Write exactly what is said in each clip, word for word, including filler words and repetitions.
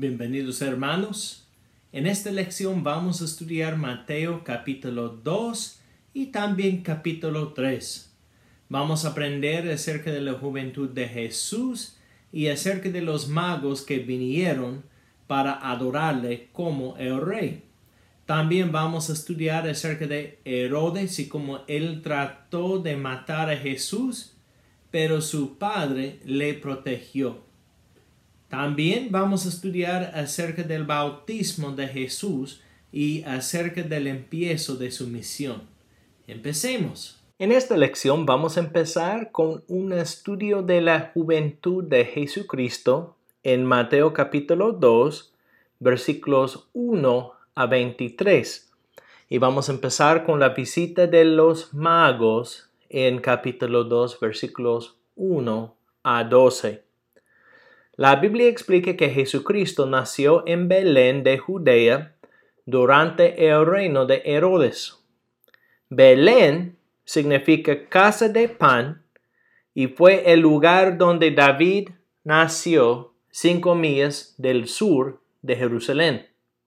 Bienvenidos hermanos. En esta lección vamos a estudiar Mateo capítulo dos y también capítulo tres. Vamos a aprender acerca de la juventud de Jesús y acerca de los magos que vinieron para adorarle como el rey. También vamos a estudiar acerca de Herodes y cómo él trató de matar a Jesús, pero su padre le protegió. También vamos a estudiar acerca del bautismo de Jesús y acerca del empiezo de su misión. Empecemos. En esta lección vamos a empezar con un estudio de la juventud de Jesucristo en Mateo capítulo dos, versículos uno a veintitrés. Y vamos a empezar con la visita de los magos en capítulo dos, versículos uno a doce. La Biblia explica que Jesucristo nació en Belén de Judea durante el reino de Herodes. Belén significa casa de pan y fue el lugar donde David nació cinco millas del sur de Jerusalén.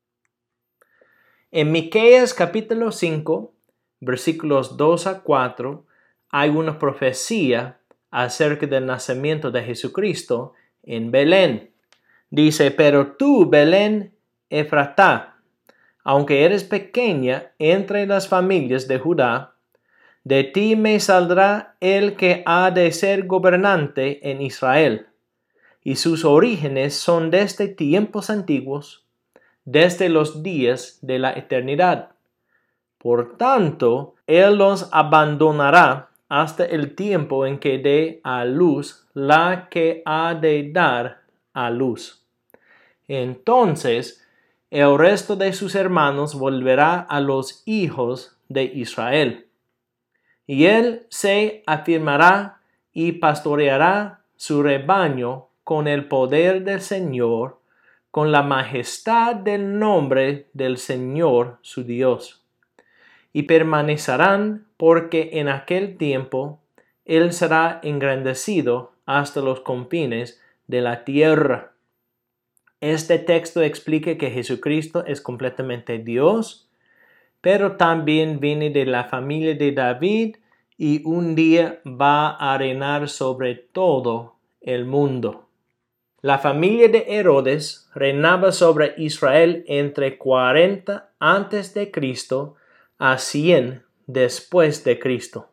En Miqueas capítulo cinco, versículos dos a cuatro, hay una profecía acerca del nacimiento de Jesucristo en Belén. Dice, pero tú, Belén Efratá, aunque eres pequeña entre las familias de Judá, de ti me saldrá el que ha de ser gobernante en Israel, y sus orígenes son desde tiempos antiguos, desde los días de la eternidad. Por tanto, él los abandonará hasta el tiempo en que dé a luz la que ha de dar a luz. Entonces, el resto de sus hermanos volverá a los hijos de Israel, y él se afirmará y pastoreará su rebaño con el poder del Señor, con la majestad del nombre del Señor su Dios. Y permanecerán porque en aquel tiempo él será engrandecido hasta los confines de la tierra. Este texto explica que Jesucristo es completamente Dios, pero también viene de la familia de David y un día va a reinar sobre todo el mundo. La familia de Herodes reinaba sobre Israel entre cuarenta antes de Cristo a cien después de Cristo.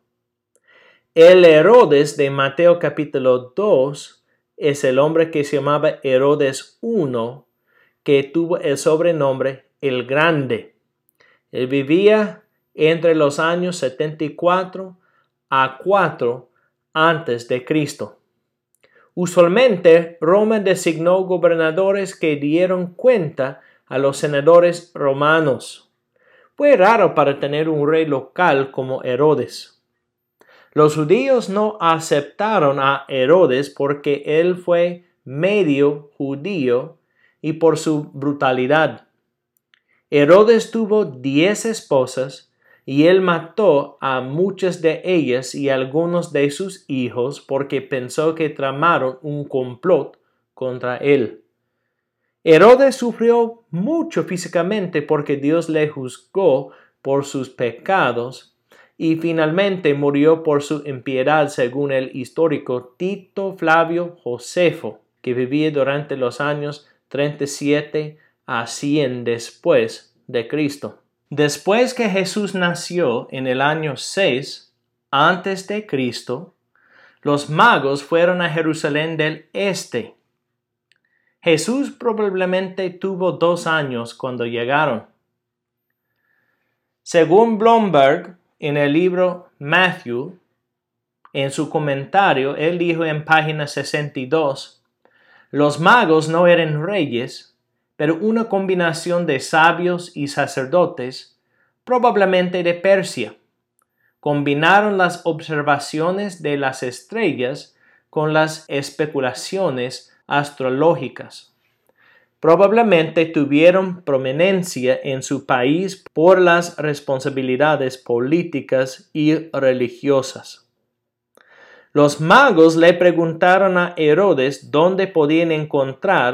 El Herodes de Mateo capítulo dos es el hombre que se llamaba Herodes I, que tuvo el sobrenombre el Grande. Él vivía entre los años setenta y cuatro a cuatro antes de Cristo. Usualmente Roma designó gobernadores que dieron cuenta a los senadores romanos. Fue raro para tener un rey local como Herodes. Los judíos no aceptaron a Herodes porque él fue medio judío y por su brutalidad. Herodes tuvo diez esposas y él mató a muchas de ellas y algunos de sus hijos porque pensó que tramaron un complot contra él. Herodes sufrió mucho físicamente porque Dios le juzgó por sus pecados y finalmente murió por su impiedad según el histórico Tito Flavio Josefo, que vivía durante los años treinta y siete a cien después de Cristo. Después que Jesús nació en el año seis antes de Cristo, los magos fueron a Jerusalén del Este. Jesús probablemente tuvo dos años cuando llegaron. Según Blomberg, en el libro Matthew, en su comentario, él dijo en página sesenta y dos, los magos no eran reyes, pero una combinación de sabios y sacerdotes, probablemente de Persia. Combinaron las observaciones de las estrellas con las especulaciones astrológicas. Probablemente tuvieron prominencia en su país por las responsabilidades políticas y religiosas. Los magos le preguntaron a Herodes dónde podían encontrar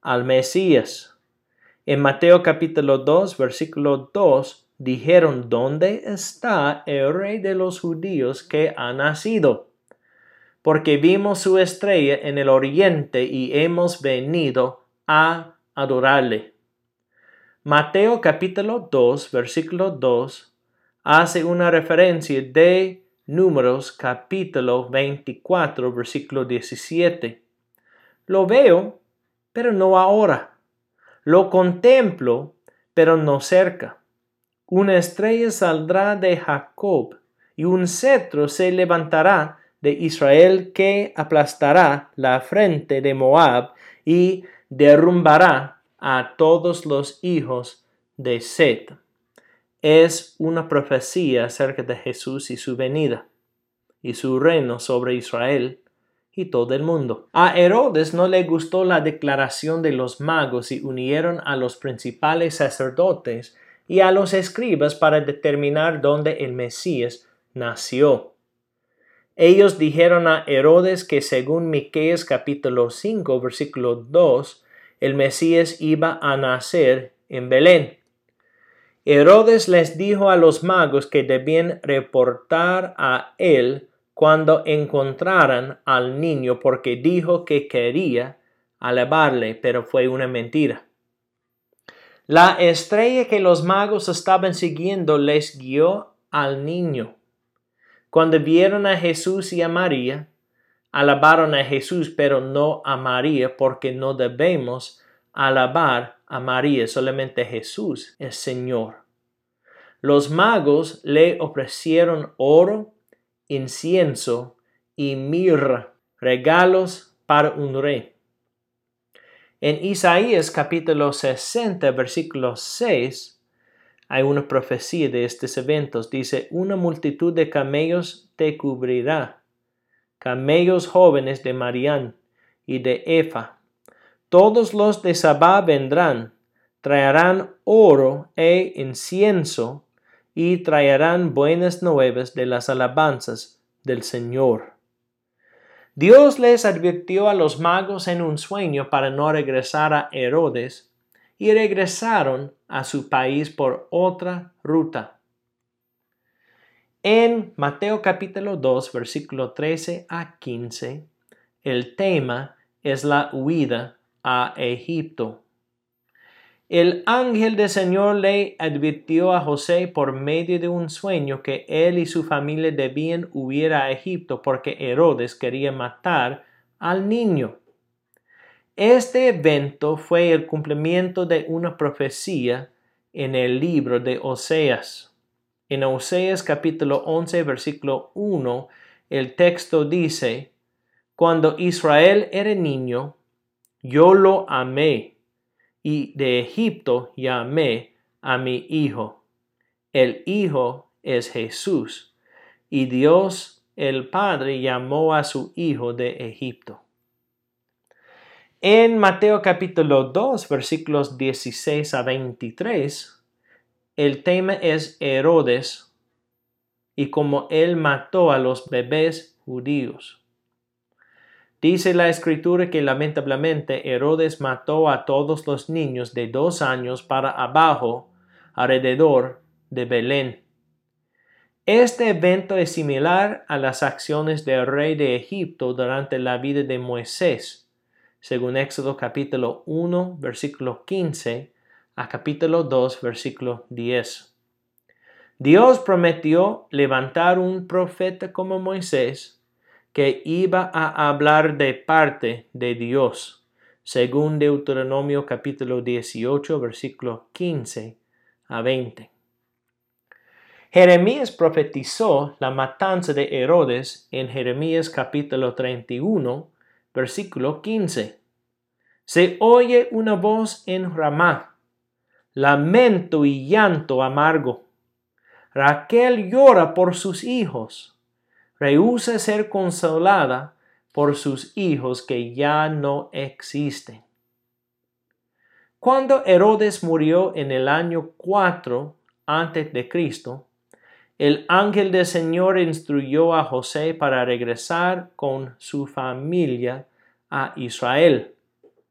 al Mesías. En Mateo capítulo dos, versículo dos, dijeron, ¿dónde está el rey de los judíos que ha nacido? Porque vimos su estrella en el oriente y hemos venido a adorarle. Mateo capítulo dos, versículo dos, hace una referencia de Números capítulo veinticuatro, versículo diecisiete. Lo veo, pero no ahora. Lo contemplo, pero no cerca. Una estrella saldrá de Jacob, y un cetro se levantará de Israel que aplastará la frente de Moab y derrumbará a todos los hijos de Set. Es una profecía acerca de Jesús y su venida, y su reino sobre Israel y todo el mundo. A Herodes no le gustó la declaración de los magos y unieron a los principales sacerdotes y a los escribas para determinar dónde el Mesías nació. Ellos dijeron a Herodes que según Miqueas capítulo cinco, versículo dos, el Mesías iba a nacer en Belén. Herodes les dijo a los magos que debían reportar a él cuando encontraran al niño porque dijo que quería alabarle, pero fue una mentira. La estrella que los magos estaban siguiendo les guió al niño. Cuando vieron a Jesús y a María, alabaron a Jesús, pero no a María, porque no debemos alabar a María, solamente Jesús es Señor. Los magos le ofrecieron oro, incienso y mirra, regalos para un rey. En Isaías capítulo sesenta, versículo seis, hay una profecía de estos eventos. Dice, una multitud de camellos te cubrirá, camellos jóvenes de Marián y de Efa. Todos los de Sabá vendrán, traerán oro e incienso, y traerán buenas nuevas de las alabanzas del Señor. Dios les advirtió a los magos en un sueño para no regresar a Herodes, y regresaron a su país por otra ruta. En Mateo capítulo dos, versículo trece a quince, el tema es la huida a Egipto. El ángel del Señor le advirtió a José por medio de un sueño que él y su familia debían huir a Egipto porque Herodes quería matar al niño. Este evento fue el cumplimiento de una profecía en el libro de Oseas. En Oseas capítulo once, versículo uno, el texto dice, cuando Israel era niño, yo lo amé. Y de Egipto llamé a mi hijo. El hijo es Jesús. Y Dios el Padre llamó a su hijo de Egipto. En Mateo capítulo dos, versículos dieciséis a veintitrés, el tema es Herodes y cómo él mató a los bebés judíos. Dice la Escritura que lamentablemente Herodes mató a todos los niños de dos años para abajo alrededor de Belén. Este evento es similar a las acciones del rey de Egipto durante la vida de Moisés, según Éxodo capítulo uno, versículo quince a capítulo dos, versículo diez. Dios prometió levantar un profeta como Moisés que iba a hablar de parte de Dios, según Deuteronomio capítulo dieciocho, versículo quince a veinte. Jeremías profetizó la matanza de Herodes en Jeremías capítulo treinta y uno, versículo quince. Se oye una voz en Ramá, lamento y llanto amargo. Raquel llora por sus hijos. Rehúsa ser consolada por sus hijos que ya no existen. Cuando Herodes murió en el año cuatro antes de Cristo, el ángel del Señor instruyó a José para regresar con su familia a Israel.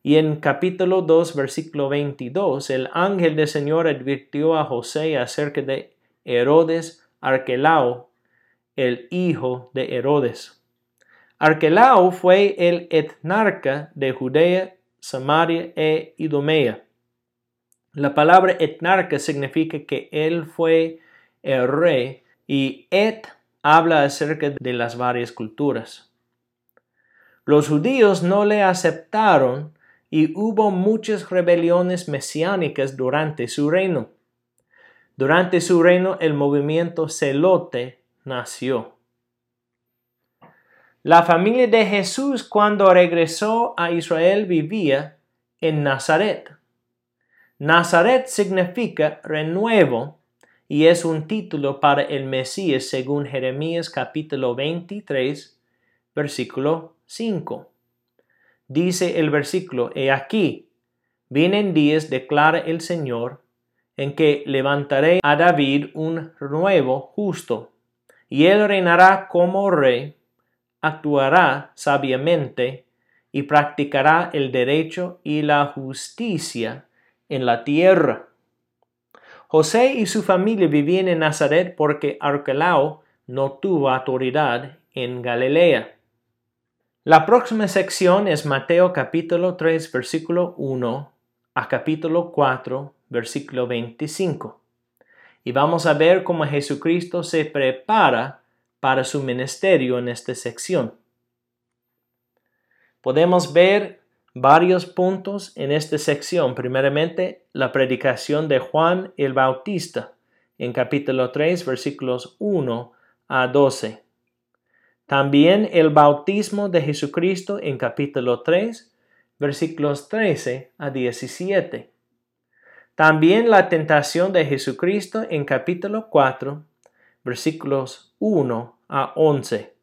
Y en capítulo dos, versículo veintidós, el ángel del Señor advirtió a José acerca de Herodes Arquelao, el hijo de Herodes. Arquelao fue el etnarca de Judea, Samaria e Idumea. La palabra etnarca significa que él fue el rey y et habla acerca de las varias culturas. Los judíos no le aceptaron y hubo muchas rebeliones mesiánicas durante su reino. Durante su reino el movimiento celote nació. La familia de Jesús cuando regresó a Israel vivía en Nazaret. Nazaret significa renuevo y es un título para el Mesías según Jeremías capítulo veintitrés, versículo cinco. Dice el versículo, He aquí, vienen días, declara el Señor, en que levantaré a David un nuevo justo, y él reinará como rey, actuará sabiamente y practicará el derecho y la justicia en la tierra. José y su familia vivían en Nazaret porque Arquelao no tuvo autoridad en Galilea. La próxima sección es Mateo capítulo tres, versículo uno a capítulo cuatro, versículo veinticinco. Y vamos a ver cómo Jesucristo se prepara para su ministerio en esta sección. Podemos ver varios puntos en esta sección. Primeramente, la predicación de Juan el Bautista en capítulo tres, versículos uno a doce. También el bautismo de Jesucristo en capítulo tres, versículos trece a diecisiete. También la tentación de Jesucristo en capítulo cuatro, versículos uno a once.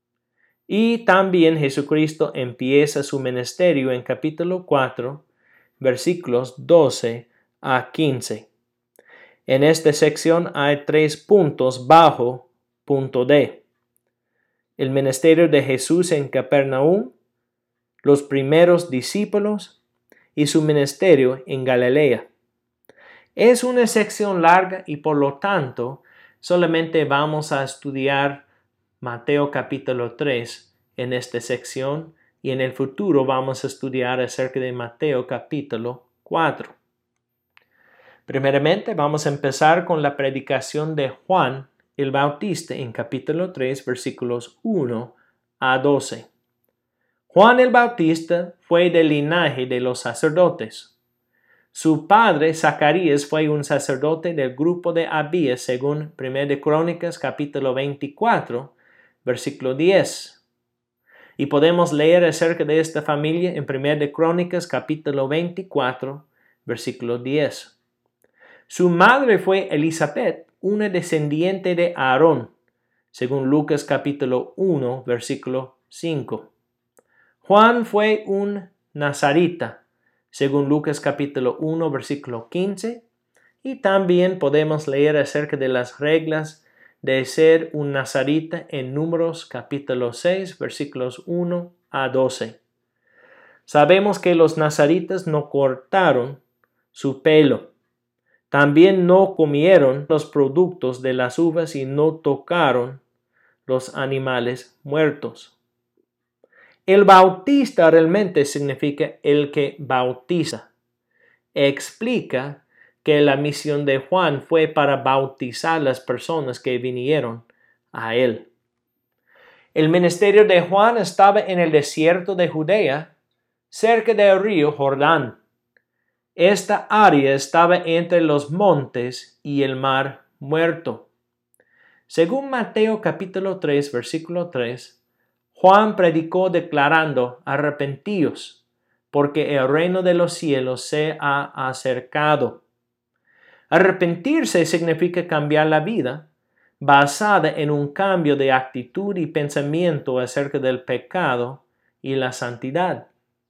Y también Jesucristo empieza su ministerio en capítulo cuatro, versículos doce a quince. En esta sección hay tres puntos bajo punto D. El ministerio de Jesús en Capernaum, los primeros discípulos y su ministerio en Galilea. Es una sección larga y por lo tanto solamente vamos a estudiar Mateo capítulo tres en esta sección y en el futuro vamos a estudiar acerca de Mateo capítulo cuatro. Primeramente vamos a empezar con la predicación de Juan el Bautista en capítulo tres, versículos uno a doce. Juan el Bautista fue del linaje de los sacerdotes. Su padre, Zacarías, fue un sacerdote del grupo de Abías, según primera de Crónicas, capítulo veinticuatro, versículo diez. Y podemos leer acerca de esta familia en primera de Crónicas, capítulo veinticuatro, versículo diez. Su madre fue Elisabet, una descendiente de Aarón, según Lucas capítulo uno, versículo cinco. Juan fue un nazarita, según Lucas capítulo uno, versículo quince, y también podemos leer acerca de las reglas de ser un nazarita en Números capítulo seis, versículos uno a doce. Sabemos que los nazaritas no cortaron su pelo. También no comieron los productos de las uvas y no tocaron los animales muertos. El bautista realmente significa el que bautiza. Explica que la misión de Juan fue para bautizar las personas que vinieron a él. El ministerio de Juan estaba en el desierto de Judea, cerca del río Jordán. Esta área estaba entre los montes y el mar muerto. Según Mateo capítulo tres, versículo tres, Juan predicó declarando: arrepentíos, porque el reino de los cielos se ha acercado. Arrepentirse significa cambiar la vida, basada en un cambio de actitud y pensamiento acerca del pecado y la santidad.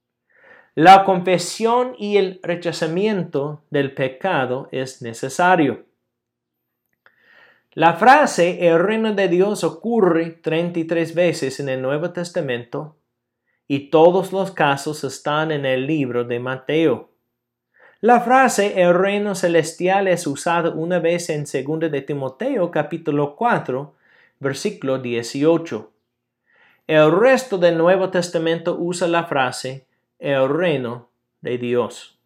La confesión y el rechazamiento del pecado es necesario. La frase el reino de Dios ocurre treinta y tres veces en el Nuevo Testamento y todos los casos están en el libro de Mateo. La frase el reino celestial es usada una vez en segunda de Timoteo capítulo cuatro, versículo dieciocho. El resto del Nuevo Testamento usa la frase el reino de Dios.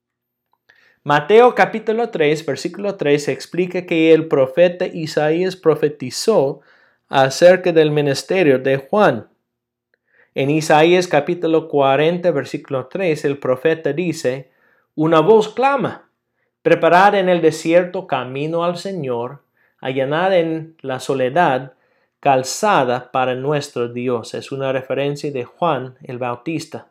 Mateo capítulo tres, versículo tres explica que el profeta Isaías profetizó acerca del ministerio de Juan. En Isaías capítulo cuarenta, versículo tres, el profeta dice: una voz clama, preparad en el desierto camino al Señor, allanad en la soledad calzada para nuestro Dios. Es una referencia de Juan el Bautista.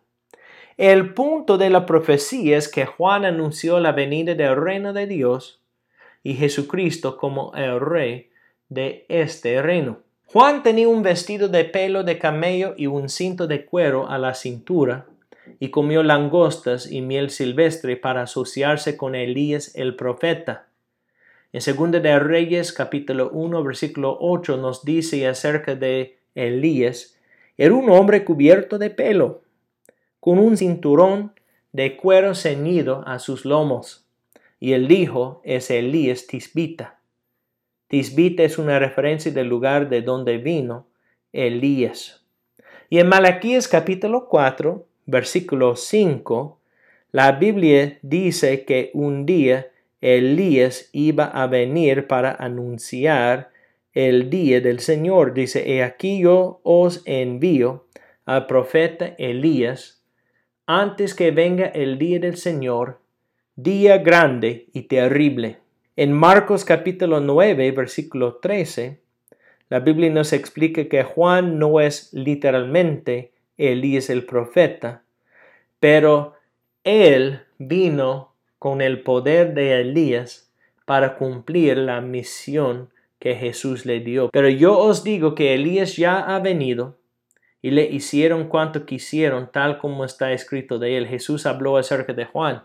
El punto de la profecía es que Juan anunció la venida del reino de Dios y Jesucristo como el rey de este reino. Juan tenía un vestido de pelo de camello y un cinto de cuero a la cintura, y comió langostas y miel silvestre para asociarse con Elías el profeta. En Segunda de Reyes, capítulo uno, versículo ocho, nos dice acerca de Elías: era un hombre cubierto de pelo, con un cinturón de cuero ceñido a sus lomos, y el hijo es Elías Tisbita. Tisbita es una referencia del lugar de donde vino Elías. Y en Malaquías capítulo cuatro, versículo cinco, la Biblia dice que un día Elías iba a venir para anunciar el día del Señor. Dice: he aquí yo os envío al profeta Elías antes que venga el día del Señor, día grande y terrible. En Marcos capítulo nueve, versículo trece, la Biblia nos explica que Juan no es literalmente Elías el profeta, pero él vino con el poder de Elías para cumplir la misión que Jesús le dio. Pero yo os digo que Elías ya ha venido y le hicieron cuanto quisieron, tal como está escrito de él. Jesús habló acerca de Juan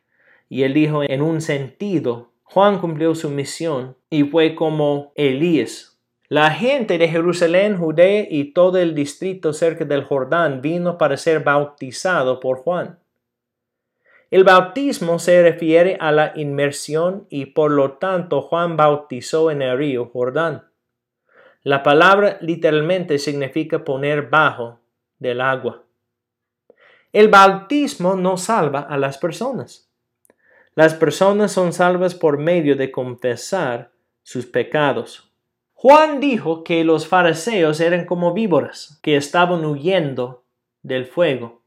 y él dijo en un sentido: Juan cumplió su misión y fue como Elías. La gente de Jerusalén, Judea y todo el distrito cerca del Jordán vino para ser bautizado por Juan. El bautismo se refiere a la inmersión y por lo tanto Juan bautizó en el río Jordán. La palabra literalmente significa poner bajo del agua. El bautismo no salva a las personas. Las personas son salvas por medio de confesar sus pecados. Juan dijo que los fariseos eran como víboras que estaban huyendo del fuego.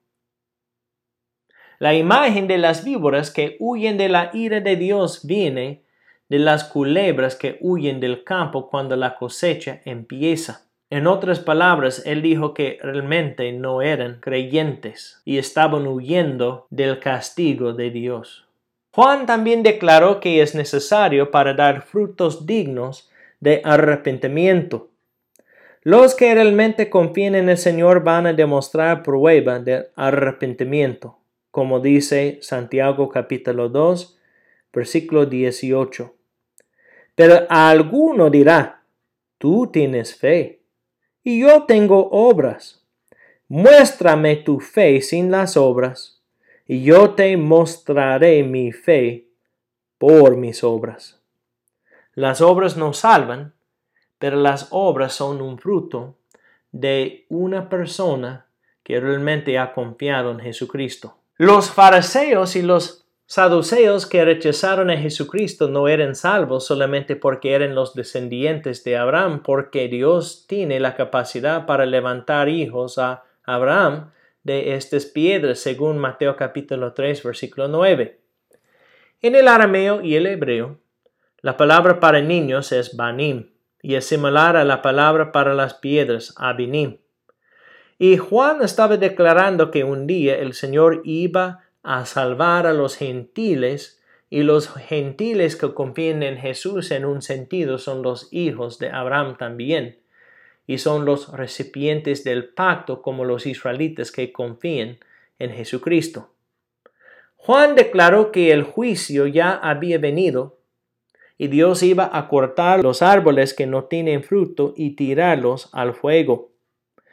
La imagen de las víboras que huyen de la ira de Dios viene de las culebras que huyen del campo cuando la cosecha empieza. En otras palabras, él dijo que realmente no eran creyentes y estaban huyendo del castigo de Dios. Juan también declaró que es necesario para dar frutos dignos de arrepentimiento. Los que realmente confían en el Señor van a demostrar prueba de arrepentimiento, como dice Santiago capítulo dos, versículo dieciocho. Pero a alguno dirá: tú tienes fe, y yo tengo obras. Muéstrame tu fe sin las obras, y yo te mostraré mi fe por mis obras. Las obras no salvan, pero las obras son un fruto de una persona que realmente ha confiado en Jesucristo. Los fariseos y los saduceos que rechazaron a Jesucristo no eran salvos solamente porque eran los descendientes de Abraham, porque Dios tiene la capacidad para levantar hijos a Abraham de estas piedras, según Mateo capítulo tres, versículo nueve. En el arameo y el hebreo, la palabra para niños es banim, y es similar a la palabra para las piedras, abinim. Y Juan estaba declarando que un día el Señor iba a salvar a los gentiles, y los gentiles que confían en Jesús en un sentido son los hijos de Abraham también, y son los recipientes del pacto como los israelitas que confían en Jesucristo. Juan declaró que el juicio ya había venido y Dios iba a cortar los árboles que no tienen fruto y tirarlos al fuego.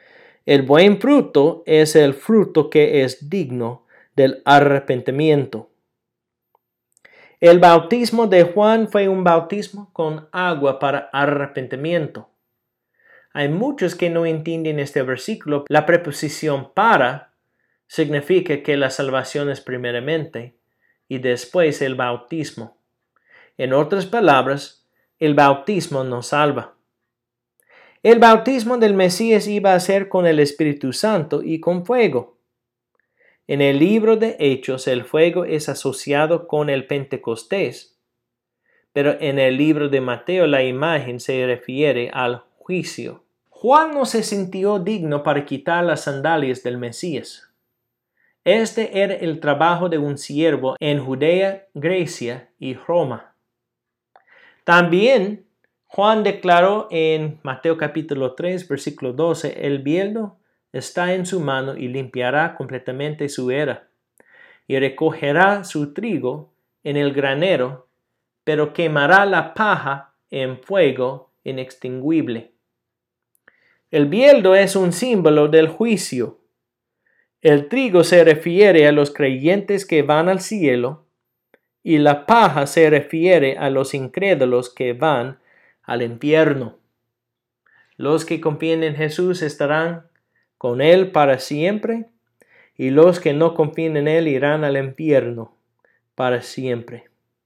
El buen fruto es el fruto que es digno del arrepentimiento. El bautismo de Juan fue un bautismo con agua para arrepentimiento. Hay muchos que no entienden este versículo. La preposición para significa que la salvación es primeramente y después el bautismo. En otras palabras, el bautismo nos salva. El bautismo del Mesías iba a ser con el Espíritu Santo y con fuego. En el libro de Hechos, el fuego es asociado con el Pentecostés, pero en el libro de Mateo la imagen se refiere al juicio. Juan no se sintió digno para quitar las sandalias del Mesías. Este era el trabajo de un siervo en Judea, Grecia y Roma. También Juan declaró en Mateo capítulo tres, versículo doce, el bieldo está en su mano y limpiará completamente su era, y recogerá su trigo en el granero, pero quemará la paja en fuego inextinguible. El bieldo es un símbolo del juicio. El trigo se refiere a los creyentes que van al cielo, y la paja se refiere a los incrédulos que van al infierno. Los que confían en Jesús estarán con Él para siempre, y los que no confían en Él irán al infierno para siempre.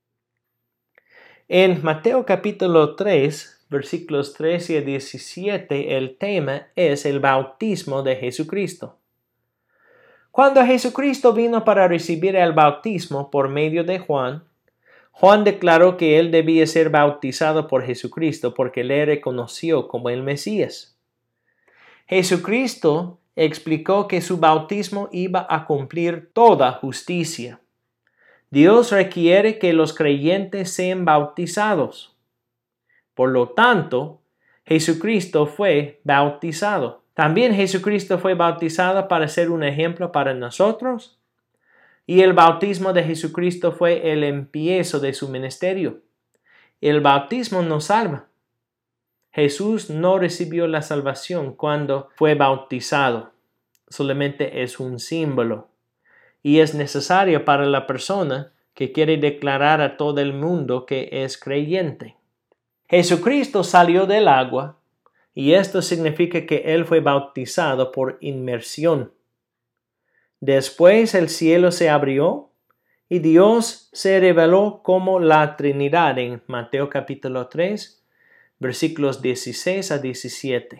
En Mateo capítulo tres, versículos trece a diecisiete, el tema es el bautismo de Jesucristo. Cuando Jesucristo vino para recibir el bautismo por medio de Juan, Juan declaró que él debía ser bautizado por Jesucristo porque le reconoció como el Mesías. Jesucristo explicó que su bautismo iba a cumplir toda justicia. Dios requiere que los creyentes sean bautizados. Por lo tanto, Jesucristo fue bautizado. También Jesucristo fue bautizado para ser un ejemplo para nosotros. Y el bautismo de Jesucristo fue el empiezo de su ministerio. El bautismo nos salva. Jesús no recibió la salvación cuando fue bautizado. Solamente es un símbolo. Y es necesario para la persona que quiere declarar a todo el mundo que es creyente. Jesucristo salió del agua, y esto significa que Él fue bautizado por inmersión. Después el cielo se abrió y Dios se reveló como la Trinidad en Mateo capítulo tres, versículos dieciséis a diecisiete.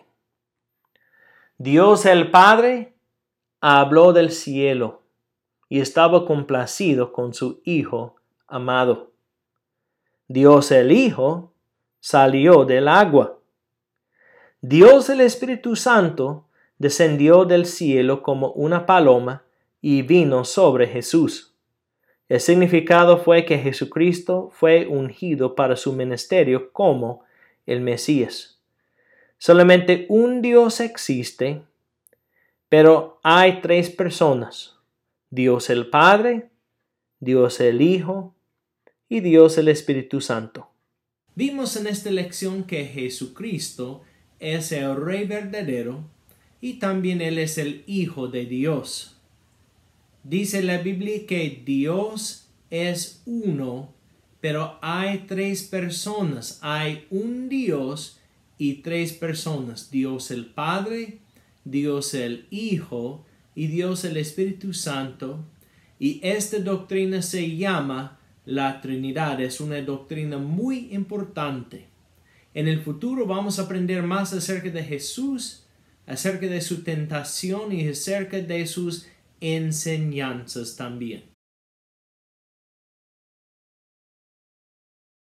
Dios el Padre habló del cielo y estaba complacido con su Hijo amado. Dios el Hijo salió del agua. Dios el Espíritu Santo descendió del cielo como una paloma y vino sobre Jesús. El significado fue que Jesucristo fue ungido para su ministerio como el Mesías. Solamente un Dios existe, pero hay tres personas: Dios el Padre, Dios el Hijo y Dios el Espíritu Santo. Vimos en esta lección que Jesucristo es el Rey verdadero y también Él es el Hijo de Dios. Dice la Biblia que Dios es uno, pero hay tres personas. Hay un Dios y tres personas: Dios el Padre, Dios el Hijo y Dios el Espíritu Santo. Y esta doctrina se llama la Trinidad. Es una doctrina muy importante. En el futuro vamos a aprender más acerca de Jesús, acerca de su tentación y acerca de sus enseñanzas también.